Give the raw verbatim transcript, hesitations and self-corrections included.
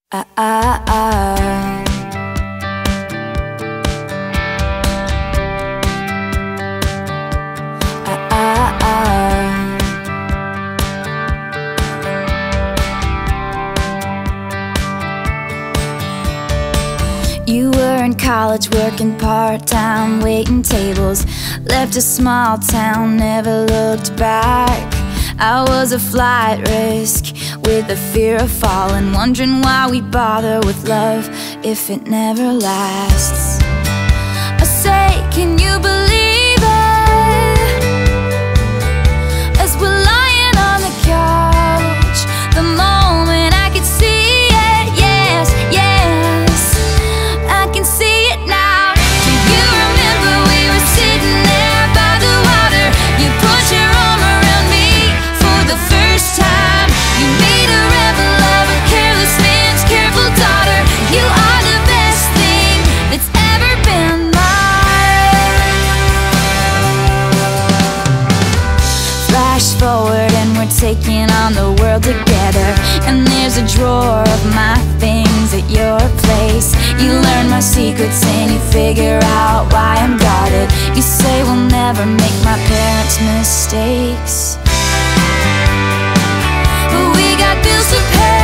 Ah, ah, ah. Ah, ah, ah. You were in college working part-time, waiting tables. Left a small town, never looked back. I was a flight risk with the fear of falling, wondering why we bother with love if it never lasts. I say, can you believe it? As we're lying on the couch, the moment I could see it, yes, yes, I can see it now. Do you remember we were sitting there by the water? You put your arm around me for the first time. You made a rebel of a careless man's careful daughter. You are the best thing that's ever been mine. Flash forward and we're taking on the world together, and there's a drawer of my things at your place. You learn my secrets and you figure out why I'm guarded. You say we'll never make my parents' mistakes, but we got bills to pay.